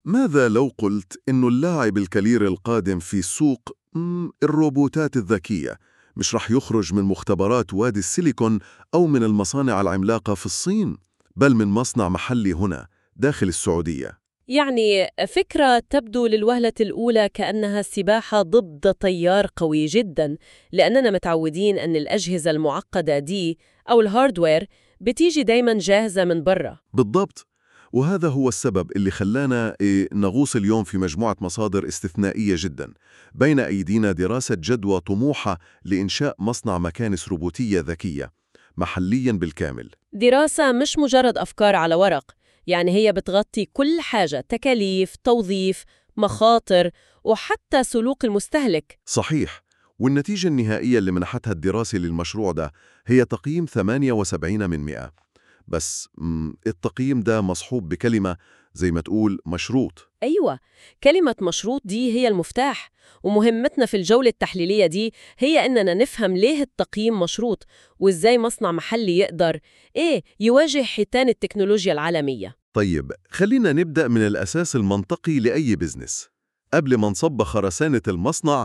ماذا لو قلت إنه اللاعب الكبير القادم في سوق الروبوتات الذكية مش رح يخرج من مختبرات وادي السيليكون أو من المصانع العملاقة في الصين، بل من مصنع محلي هنا داخل السعودية؟ يعني فكرة تبدو للوهلة الأولى كأنها سباحة ضد تيار قوي جدا، لأننا متعودين أن الأجهزة المعقدة دي أو الهاردوير بتيجي دايما جاهزة من برا. بالضبط، وهذا هو السبب اللي خلانا نغوص اليوم في مجموعة مصادر استثنائية جدا. بين أيدينا دراسة جدوى طموحة لإنشاء مصنع مكانس روبوتية ذكية محليا بالكامل. دراسة مش مجرد أفكار على ورق، يعني هي بتغطي كل حاجة: تكاليف، توظيف، مخاطر، وحتى سلوك المستهلك. صحيح، والنتيجة النهائية اللي منحتها الدراسة للمشروع ده هي تقييم 78 من 100. بس التقييم ده مصحوب بكلمة زي ما تقول مشروط. أيوة، كلمة مشروط دي هي المفتاح، ومهمتنا في الجولة التحليلية دي هي إننا نفهم ليه التقييم مشروط، وإزاي مصنع محلي يقدر يواجه حيتان التكنولوجيا العالمية. طيب خلينا نبدأ من الأساس المنطقي لأي بزنس. قبل ما نصب خرسانة المصنع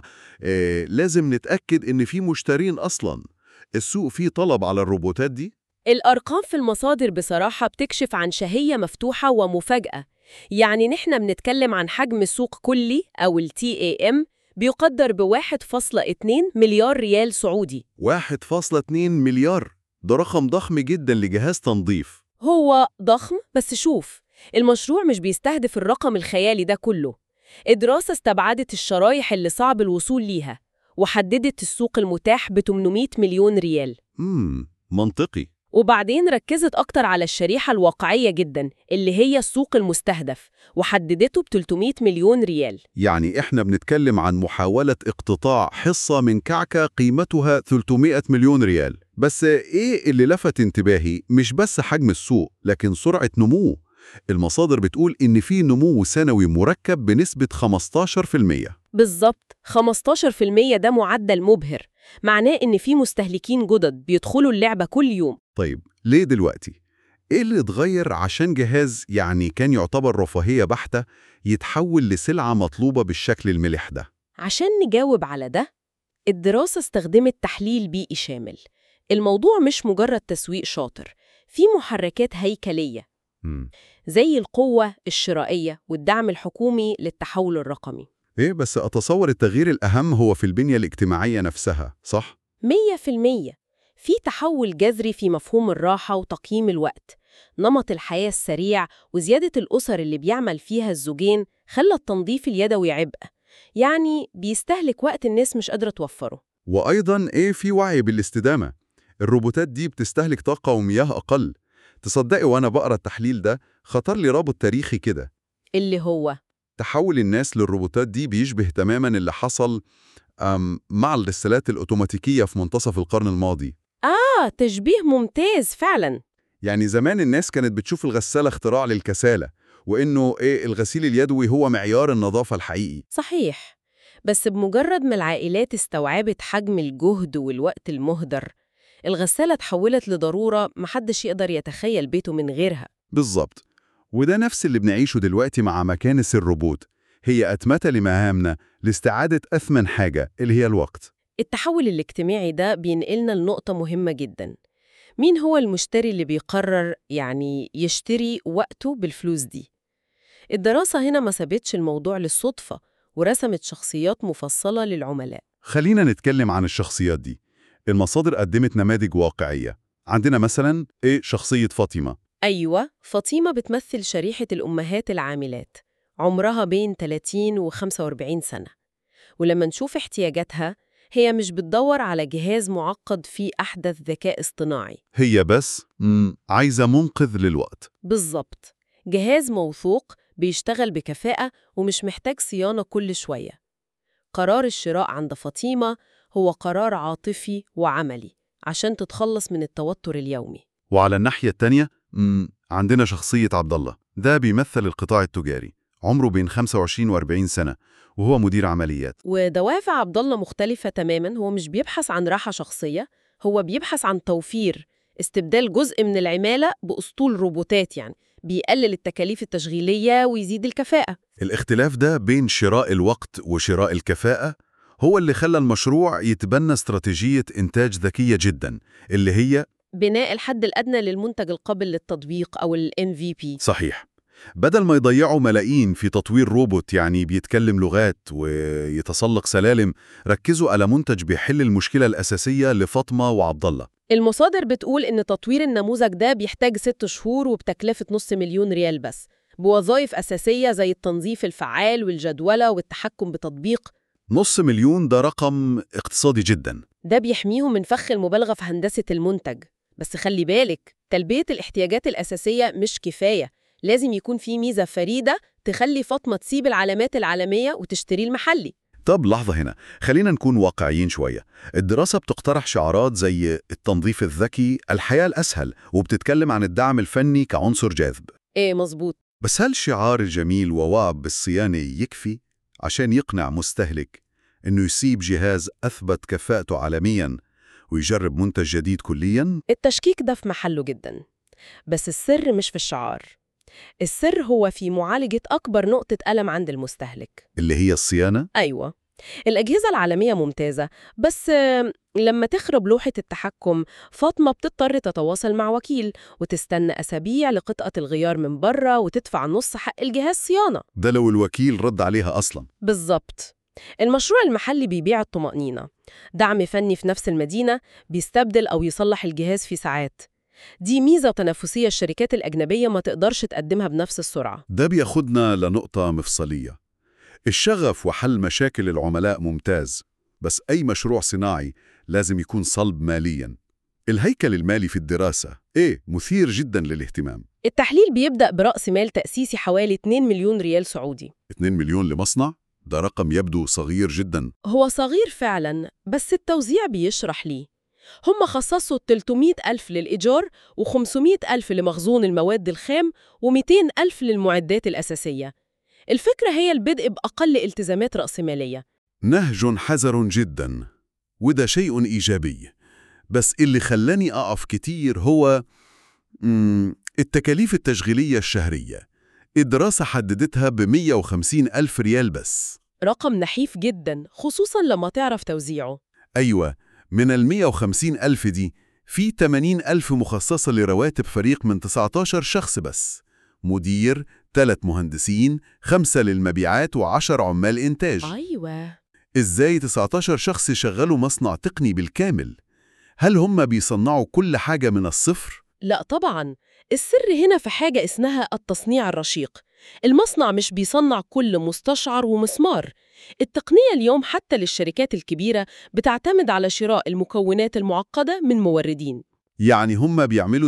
لازم نتأكد إن في مشترين أصلاً. السوق فيه طلب على الروبوتات دي؟ الأرقام في المصادر بصراحة بتكشف عن شهية مفتوحة ومفاجأة. يعني نحن بنتكلم عن حجم السوق كلي أو TAM بيقدر ب1.2 مليار ريال سعودي. 1.2 مليار، ده رقم ضخم جدا لجهاز تنظيف. هو ضخم، بس شوف، المشروع مش بيستهدف الرقم الخيالي ده كله. الدراسة استبعدت الشرايح اللي صعب الوصول ليها، وحددت السوق المتاح ب800 مليون ريال. منطقي. وبعدين ركزت أكتر على الشريحة الواقعية جدا اللي هي السوق المستهدف، وحددته ب300 مليون ريال. يعني إحنا بنتكلم عن محاولة اقتطاع حصة من كعكة قيمتها 300 مليون ريال. بس إيه اللي لفت انتباهي مش بس حجم السوق، لكن سرعة نموه. المصادر بتقول إن في نمو سنوي مركب بنسبة 15%. بالظبط، 15% ده معدل مبهر، معناه إن في مستهلكين جدد بيدخلوا اللعبة كل يوم. طيب ليه دلوقتي؟ إيه اللي اتغير عشان جهاز يعني كان يعتبر رفاهية بحتة يتحول لسلعة مطلوبة بالشكل الملح ده؟ عشان نجاوب على ده، الدراسة استخدمت تحليل بيئي شامل. الموضوع مش مجرد تسويق شاطر، في محركات هيكلية زي القوة الشرائية والدعم الحكومي للتحول الرقمي. إيه بس أتصور التغيير الأهم هو في البنية الاجتماعية نفسها، صح؟ 100%. في تحول جذري في مفهوم الراحة وتقييم الوقت. نمط الحياة السريع وزيادة الأسر اللي بيعمل فيها الزوجين خلى التنظيف اليدوي عبء، يعني بيستهلك وقت الناس مش قادرة توفره. وأيضاً في وعي بالاستدامة. الروبوتات دي بتستهلك طاقة ومياه أقل. تصدقي وأنا بقرأ التحليل ده خطر لي رابط تاريخي كده. اللي هو تحول الناس للروبوتات دي بيشبه تماماً اللي حصل مع الغسالات الأوتوماتيكية في منتصف القرن الماضي. تشبيه ممتاز فعلا. يعني زمان الناس كانت بتشوف الغسالة اختراع للكسالة، وإنه الغسيل اليدوي هو معيار النظافة الحقيقي. صحيح، بس بمجرد ما العائلات استوعبت حجم الجهد والوقت المهدر، الغسالة اتحولت لضرورة محدش يقدر يتخيل بيته من غيرها. بالظبط، وده نفس اللي بنعيشه دلوقتي مع مكانس الروبوت. هي أتمتة لمهامنا لاستعادة أثمن حاجة اللي هي الوقت. التحول الاجتماعي ده بينقلنا لنقطة مهمة جدا: مين هو المشتري اللي بيقرر يشتري وقته بالفلوس دي؟ الدراسة هنا ما سابتش الموضوع للصدفة، ورسمت شخصيات مفصلة للعملاء. خلينا نتكلم عن الشخصيات دي. المصادر قدمت نماذج واقعية. عندنا مثلا شخصية فاطمة. أيوة، فاطمة بتمثل شريحة الأمهات العاملات، عمرها بين 30 و 45 سنة. ولما نشوف احتياجاتها، هي مش بتدور على جهاز معقد فيه أحدث ذكاء اصطناعي. هي بس عايزة منقذ للوقت. بالظبط، جهاز موثوق بيشتغل بكفاءة ومش محتاج صيانة كل شوية. قرار الشراء عند فاطمة هو قرار عاطفي وعملي عشان تتخلص من التوتر اليومي. وعلى الناحية التانية عندنا شخصية عبد الله. ده بيمثل القطاع التجاري، عمره بين 25 و 40 سنة، وهو مدير عمليات. ودوافع عبد الله مختلفة تماماً. هو مش بيبحث عن راحة شخصية، هو بيبحث عن توفير، استبدال جزء من العمالة بأسطول روبوتات، يعني بيقلل التكاليف التشغيلية ويزيد الكفاءة. الاختلاف ده بين شراء الوقت وشراء الكفاءة هو اللي خلى المشروع يتبنى استراتيجية إنتاج ذكية جدا، اللي هي بناء الحد الأدنى للمنتج القابل للتطبيق أو ال MVP. صحيح. بدل ما يضيعوا ملايين في تطوير روبوت يعني بيتكلم لغات ويتسلق سلالم، ركزوا على منتج بيحل المشكلة الأساسية لفاطمة وعبد الله. المصادر بتقول إن تطوير النموذج ده بيحتاج 6 شهور وبتكلفة $500,000 بس، بوظائف أساسية زي التنظيف الفعال والجدولة والتحكم بتطبيق. $500,000 ده رقم اقتصادي جدا. ده بيحميهم من فخ المبالغة في هندسة المنتج. بس خلي بالك، تلبية الاحتياجات الأساسية مش كفاية، لازم يكون في ميزة فريدة تخلي فاطمة تسيب العلامات العالمية وتشتري المحلي. طب لحظة هنا، خلينا نكون واقعيين شوية. الدراسة بتقترح شعارات زي التنظيف الذكي، الحياة الأسهل، وبتتكلم عن الدعم الفني كعنصر جاذب. إيه مظبوط. بس هل الشعار الجميل ووعب بالصيانة يكفي عشان يقنع مستهلك إنه يسيب جهاز أثبت كفاءته عالمياً ويجرب منتج جديد كلياً؟ التشكيك ده في محله جدا، بس السر مش في الشعار. السر هو في معالجة أكبر نقطة ألم عند المستهلك. اللي هي الصيانة؟ أيوة، الأجهزة العالمية ممتازة، بس لما تخرب لوحة التحكم فاطمة بتضطر تتواصل مع وكيل وتستنى أسابيع لقطعة الغيار من بره وتدفع نص حق الجهاز صيانة. ده لو الوكيل رد عليها أصلاً. بالظبط. المشروع المحلي بيبيع الطمأنينة، دعم فني في نفس المدينة، بيستبدل أو يصلح الجهاز في ساعات. دي ميزة تنافسية الشركات الأجنبية ما تقدرش تقدمها بنفس السرعة. ده بياخدنا لنقطة مفصلية. الشغف وحل مشاكل العملاء ممتاز، بس أي مشروع صناعي لازم يكون صلب مالياً. الهيكل المالي في الدراسة مثير جداً للاهتمام. التحليل بيبدأ برأس مال تأسيسي حوالي 2 مليون ريال سعودي. 2 مليون لمصنع؟ ده رقم يبدو صغير جداً. هو صغير فعلاً، بس التوزيع بيشرح ليه. هم خصصوا 300,000 للإيجار و500,000 لمخزون المواد الخام و200,000 للمعدات الأساسية. الفكرة هي البدء بأقل التزامات رأسمالية. نهج حذر جداً، وده شيء إيجابي. بس اللي خلاني أقف كتير هو التكاليف التشغيلية الشهرية. الدراسة حددتها ب150,000 ريال بس. رقم نحيف جداً، خصوصاً لما تعرف توزيعه. أيوة، من ال150,000 دي في 80,000 مخصصة لرواتب فريق من 19 شخص بس، مدير، 3 مهندسين، 5 للمبيعات و10 عمال إنتاج. أيوة. إزاي 19 شخص يشغلوا مصنع تقني بالكامل؟ هل هم بيصنعوا كل حاجة من الصفر؟ لا طبعاً، السر هنا في حاجة اسمها التصنيع الرشيق. المصنع مش بيصنع كل مستشعر ومسمار. التقنية اليوم حتى للشركات الكبيرة بتعتمد على شراء المكونات المعقدة من موردين. يعني هم بيعملوا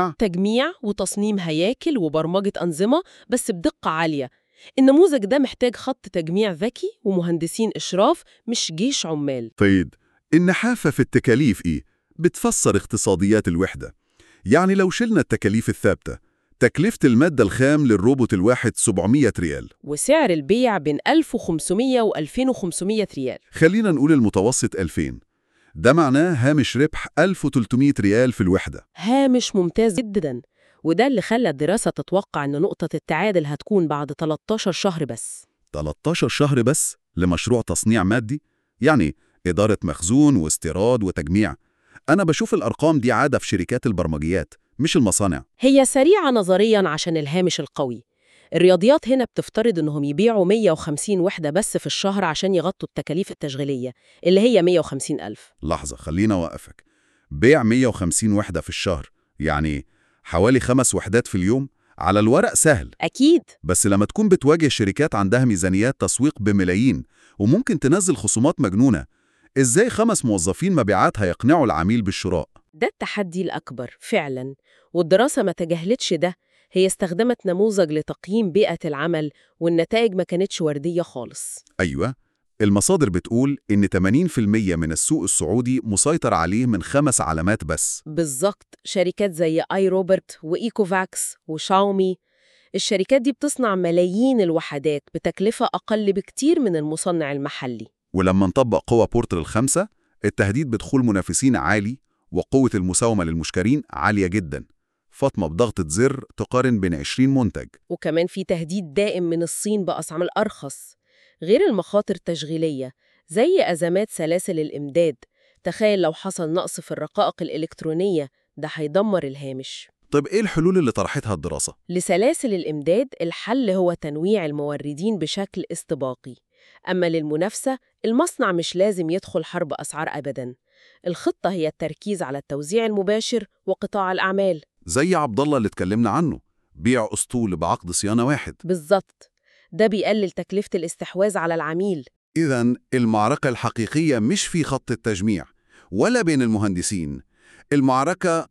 تجميع وتصميم هياكل وبرمجة أنظمة، بس بدقة عالية. النموذج ده محتاج خط تجميع ذكي ومهندسين إشراف، مش جيش عمال. طيب، النحافة في التكاليف بتفسر اقتصاديات الوحدة. يعني لو شلنا التكاليف الثابتة، تكلفة المادة الخام للروبوت الواحد 700 ريال، وسعر البيع بين 1500 و 2500 ريال. خلينا نقول المتوسط 2000. ده معناه هامش ربح 1300 ريال في الوحدة. هامش ممتاز جداً، وده اللي خلى الدراسة تتوقع أن نقطة التعادل هتكون بعد 13 شهر بس. 13 شهر بس لمشروع تصنيع مادي؟ يعني إدارة مخزون واستيراد وتجميع. أنا بشوف الأرقام دي عادة في شركات البرمجيات مش المصانع. هي سريعة نظرياً عشان الهامش القوي. الرياضيات هنا بتفترض أنهم يبيعوا 150 وحدة بس في الشهر عشان يغطوا التكاليف التشغيلية اللي هي 150,000. لحظة، خلينا أوقفك. بيع 150 وحدة في الشهر يعني حوالي 5 وحدات في اليوم. على الورق سهل أكيد، بس لما تكون بتواجه شركات عندها ميزانيات تسويق بملايين وممكن تنزل خصومات مجنونة، إزاي 5 موظفين مبيعات هيقنعوا العميل بالشراء؟ ده التحدي الأكبر فعلاً، والدراسة ما تجاهلتش ده. هي استخدمت نموذج لتقييم بيئة العمل، والنتائج ما كانتش وردية خالص. أيوة، المصادر بتقول إن 80% من السوق السعودي مسيطر عليه من 5 علامات بس. بالظبط، شركات زي آي روبرت وإيكوفاكس وشاومي. الشركات دي بتصنع ملايين الوحدات بتكلفة أقل بكتير من المصنع المحلي. ولما نطبق قوى بورتر ال5، التهديد بدخول منافسين عالي وقوة المساومة للمشترين عالية جدا. فاطمة بضغطة زر تقارن بين 20 منتج. وكمان في تهديد دائم من الصين بأسعار أرخص، غير المخاطر التشغيلية زي أزمات سلاسل الإمداد. تخيل لو حصل نقص في الرقائق الإلكترونية، ده هيدمر الهامش. طب إيه الحلول اللي طرحتها الدراسة؟ لسلاسل الإمداد الحل هو تنويع الموردين بشكل استباقي. أما للمنافسة، المصنع مش لازم يدخل حرب أسعار أبداً. الخطة هي التركيز على التوزيع المباشر وقطاع الأعمال. زي عبد الله اللي اتكلمنا عنه، بيع أسطول بعقد صيانة واحد. بالظبط، ده بيقلل تكلفة الاستحواذ على العميل. إذن المعركة الحقيقية مش في خط التجميع ولا بين المهندسين. المعركة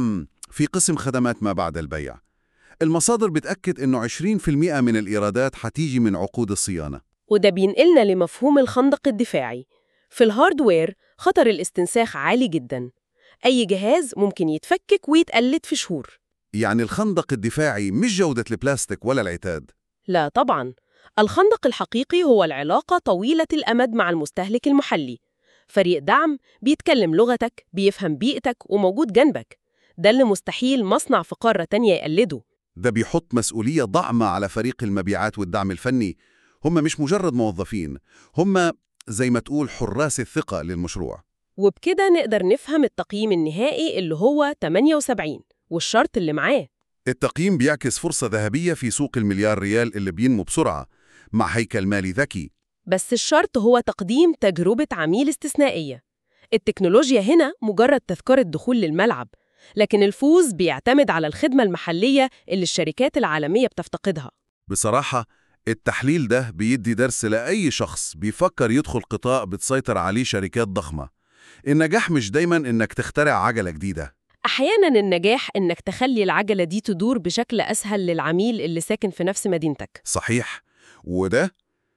في قسم خدمات ما بعد البيع. المصادر بتأكد إنه 20% من الإيرادات هتيجي من عقود الصيانة. وده بينقلنا لمفهوم الخندق الدفاعي. في الهاردوير خطر الاستنساخ عالي جدا، أي جهاز ممكن يتفكك ويتقلد في شهور. يعني الخندق الدفاعي مش جودة البلاستيك ولا العتاد. لا طبعا، الخندق الحقيقي هو العلاقة طويلة الأمد مع المستهلك المحلي. فريق دعم بيتكلم لغتك، بيفهم بيئتك وموجود جنبك. ده اللي مستحيل مصنع في قارة تانية يقلده. ده بيحط مسؤولية ضخمة على فريق المبيعات والدعم الفني. هم مش مجرد موظفين، هم زي ما تقول حراس الثقة للمشروع. وبكده نقدر نفهم التقييم النهائي اللي هو 78 والشرط اللي معاه. التقييم بيعكس فرصة ذهبية في سوق المليار ريال اللي بينمو بسرعة مع هيكل مالي ذكي. بس الشرط هو تقديم تجربة عميل استثنائية. التكنولوجيا هنا مجرد تذكرة دخول للملعب، لكن الفوز بيعتمد على الخدمة المحلية اللي الشركات العالمية بتفتقدها. بصراحة التحليل ده بيدي درس لأي شخص بيفكر يدخل قطاع بتسيطر عليه شركات ضخمة. النجاح مش دايماً إنك تخترع عجلة جديدة. أحياناً النجاح إنك تخلي العجلة دي تدور بشكل أسهل للعميل اللي ساكن في نفس مدينتك. صحيح. وده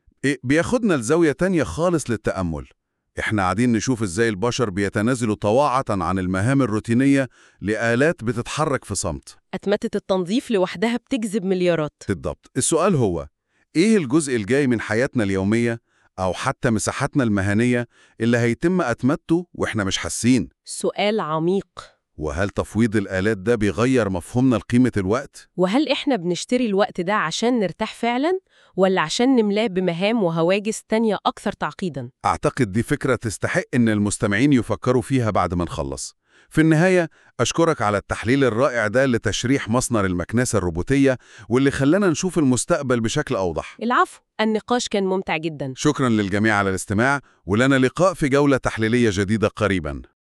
بياخدنا لزاوية تانية خالص للتأمل. إحنا قاعدين نشوف إزاي البشر بيتنازلوا طواعة عن المهام الروتينية لآلات بتتحرك في صمت. أتمتة التنظيف لوحدها بتجذب مليارات. بالضبط. السؤال هو إيه الجزء الجاي من حياتنا اليومية أو حتى مساحاتنا المهنية اللي هيتم أتمته وإحنا مش حاسين؟ سؤال عميق. وهل تفويض الآلات ده بيغير مفهومنا لقيمة الوقت؟ وهل إحنا بنشتري الوقت ده عشان نرتاح فعلاً، ولا عشان نملاه بمهام وهواجس تانية أكثر تعقيداً؟ أعتقد دي فكرة تستحق إن المستمعين يفكروا فيها بعد ما نخلص. في النهاية أشكرك على التحليل الرائع ده لتشريح مصنع المكنسة الروبوتية واللي خلانا نشوف المستقبل بشكل أوضح. العفو، النقاش كان ممتع جداً. شكراً للجميع على الاستماع، ولنا لقاء في جولة تحليلية جديدة قريباً.